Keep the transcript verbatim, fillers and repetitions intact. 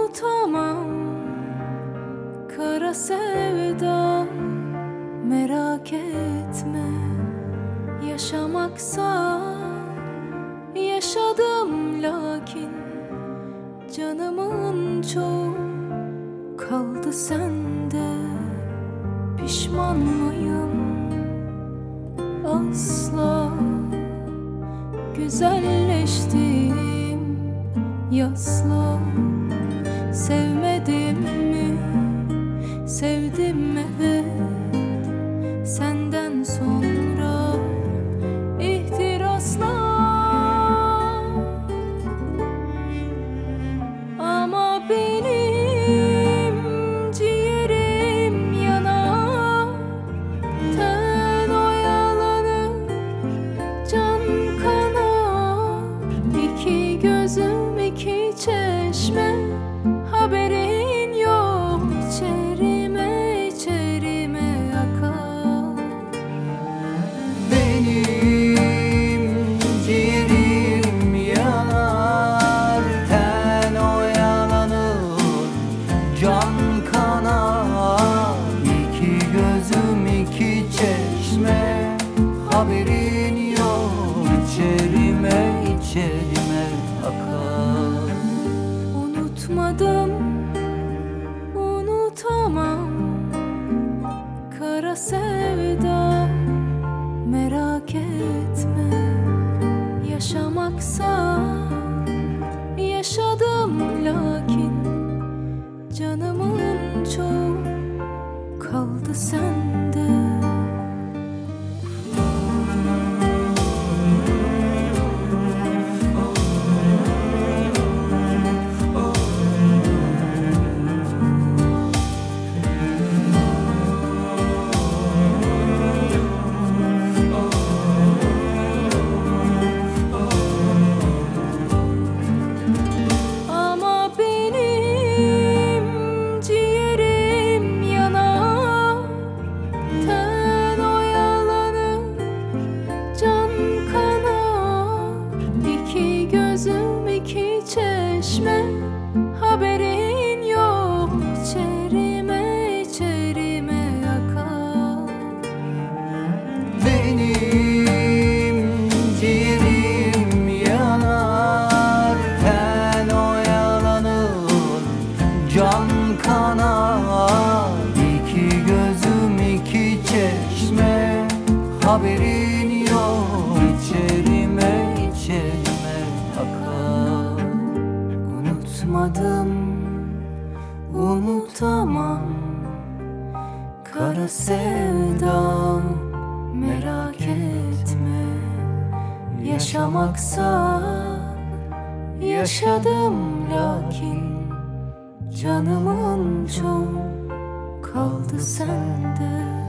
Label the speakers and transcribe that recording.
Speaker 1: unutamam kara sevda. Merak etme, yaşamaksa yaşadım, lakin canımın çoğu kaldı sende. Pişman mıyım? Asla. Güzelleştim yasla. Sevmedim mi? Sevdim evet. Senden sonra ihtirasla. Ama benim ciğerim yanar, ten oyalanır, can kanar. İki gözüm iki çeşme, haberin yok. İçerime içerime akar.
Speaker 2: Benim ciğerim yanar, ten oyalanır, can kanar. İki gözüm iki çeşme, haberin yok. İçerime içerime akar.
Speaker 1: Unutmadım, unutamam kara sevda. Merak etme, yaşamaksa yaşadım, lakin canımın çoğu kaldı sende. Ama benim ciğerim yanar, ten oyalanır, can kanar. İki gözüm iki çeşme, haberin yok. İçerime içerime akar.
Speaker 2: Benim ciğerim yanar, ten oyalanır, can kanar. İki gözüm iki çeşme, haberin yok. İçerime içerime akar.
Speaker 1: Unutmadım, unutamam kara sevda. Merak etme, yaşamaksa yaşadım, lakin canımın çoğu kaldı sende.